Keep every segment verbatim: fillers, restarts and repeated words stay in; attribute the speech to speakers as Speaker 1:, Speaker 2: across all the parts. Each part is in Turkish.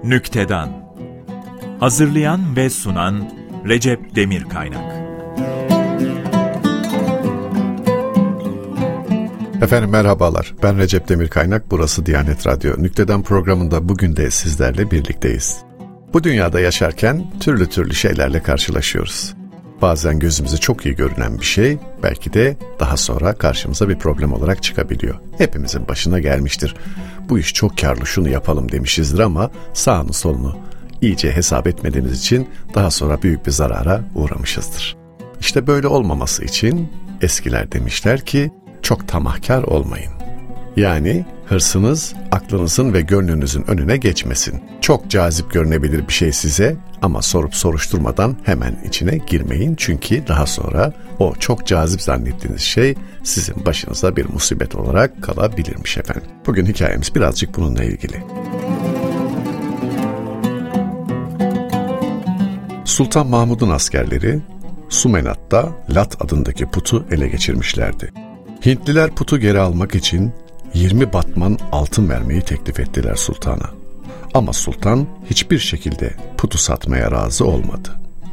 Speaker 1: Nüktedan. Hazırlayan ve sunan Recep Demirkaynak.
Speaker 2: Efendim merhabalar, ben Recep Demirkaynak, burası Diyanet Radyo. Nüktedan programında bugün de sizlerle birlikteyiz. Bu dünyada yaşarken türlü türlü şeylerle karşılaşıyoruz. Bazen gözümüze çok iyi görünen bir şey, belki de daha sonra karşımıza bir problem olarak çıkabiliyor. Hepimizin başına gelmiştir. Bu iş çok karlı, şunu yapalım demişizdir ama sağını solunu iyice hesap etmediğimiz için daha sonra büyük bir zarara uğramışızdır. İşte böyle olmaması için eskiler demişler ki, çok tamahkar olmayın. Yani hırsınız aklınızın ve gönlünüzün önüne geçmesin. Çok cazip görünebilir bir şey size ama sorup soruşturmadan hemen içine girmeyin. Çünkü daha sonra o çok cazip zannettiğiniz şey sizin başınıza bir musibet olarak kalabilirmiş efendim. Bugün hikayemiz birazcık bununla ilgili. Sultan Mahmud'un askerleri Sumenat'ta Lat adındaki putu ele geçirmişlerdi. Hintliler putu geri almak için yirmi batman altın vermeyi teklif ettiler sultana. Ama sultan hiçbir şekilde putu satmaya razı olmadı.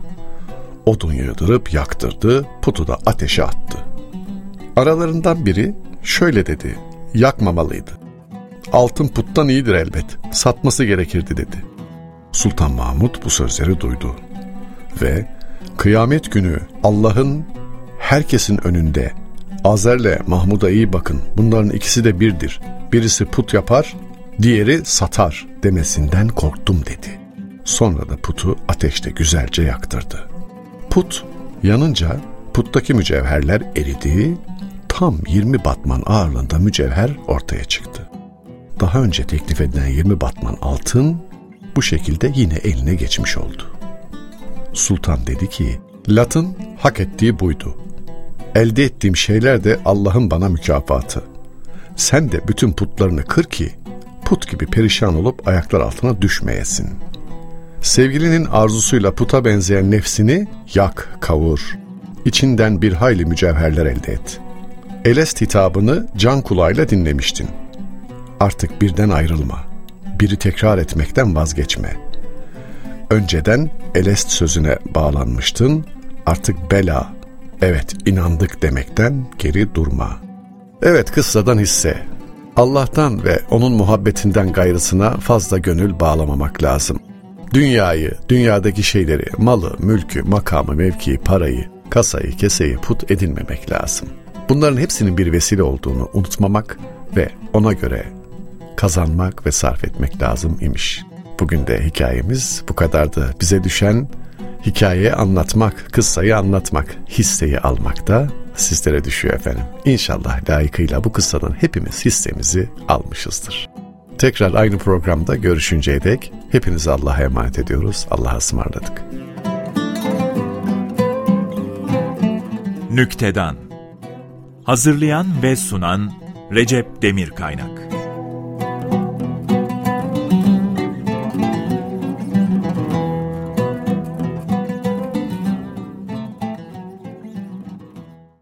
Speaker 2: Odun yığdırıp yaktırdı, putu da ateşe attı. Aralarından biri şöyle dedi, yakmamalıydı. Altın puttan iyidir elbet, satması gerekirdi dedi. Sultan Mahmud bu sözleri duydu ve kıyamet günü Allah'ın herkesin önünde Azer'le Mahmud'a iyi bakın, bunların ikisi de birdir, birisi put yapar, diğeri satar demesinden korktum dedi. Sonra da putu ateşte güzelce yaktırdı. Put yanınca puttaki mücevherler eridi, tam yirmi batman ağırlığında mücevher ortaya çıktı. Daha önce teklif edilen yirmi batman altın bu şekilde yine eline geçmiş oldu. Sultan dedi ki, Lat'ın hak ettiği buydu. Elde ettiğim şeyler de Allah'ın bana mükafatı. Sen de bütün putlarını kır ki put gibi perişan olup ayaklar altına düşmeyesin. Sevgilinin arzusuyla puta benzeyen nefsini yak, kavur. İçinden bir hayli mücevherler elde et. Elest hitabını can kulağıyla dinlemiştin. Artık birden ayrılma. Biri tekrar etmekten vazgeçme. Önceden Elest sözüne bağlanmıştın. Artık bela, evet inandık demekten geri durma. Evet, kıssadan hisse. Allah'tan ve onun muhabbetinden gayrısına fazla gönül bağlamamak lazım. Dünyayı, dünyadaki şeyleri, malı, mülkü, makamı, mevkiyi, parayı, kasayı, keseyi put edinmemek lazım. Bunların hepsinin bir vesile olduğunu unutmamak ve ona göre kazanmak ve sarf etmek lazım imiş. Bugün de hikayemiz bu kadardı. Bize düşen hikayeyi anlatmak, kıssayı anlatmak, hisseyi almak da sizlere düşüyor efendim. İnşallah layıkıyla bu kıssadan hepimiz hissemizi almışızdır. Tekrar aynı programda görüşünceye dek hepinizi Allah'a emanet ediyoruz. Allah'a ısmarladık.
Speaker 1: Nüktedan. Hazırlayan ve sunan Recep Demirkaynak.